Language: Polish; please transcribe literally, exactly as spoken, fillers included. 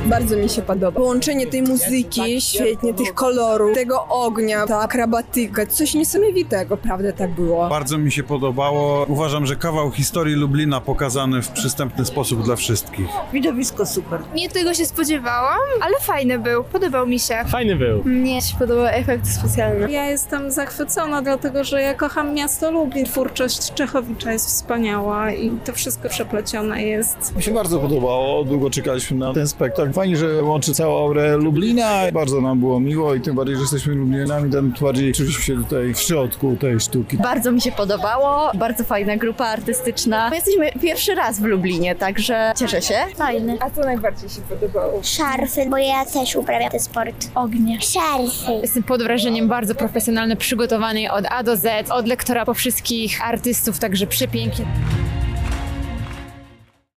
Bardzo mi się podoba. Połączenie tej muzyki, świetnie, tych kolorów, tego ognia, ta akrobatyka, coś niesamowitego, prawda tak było. Bardzo mi się podobało. Uważam, że kawał historii Lublina pokazany w przystępny sposób dla wszystkich. Widowisko super. Nie tego się spodziewałam, ale fajny był, podobał mi się. Fajny był. Mnie się podobały efekty specjalne. Ja jestem zachwycona, dlatego że ja kocham miasto Lublin. Twórczość Czechowicza jest wspaniała i to wszystko przeplecione jest. Mi się bardzo podobało, długo czekaliśmy na ten spektakl. Fajnie, że łączy całą aurę Lublina. Bardzo nam było miło i tym bardziej, że jesteśmy Lublinami, tym bardziej czuliśmy się tutaj w środku tej sztuki. Bardzo mi się podobało, bardzo fajna grupa artystyczna. My jesteśmy pierwszy raz w Lublinie, także cieszę się. Fajny. A co najbardziej się podobało? Szarfy, bo ja też uprawiam ten sport. Ognie. Szarfy. Jestem pod wrażeniem bardzo profesjonalnie przygotowanej od A do Z, od lektora po wszystkich artystów, także przepięknie.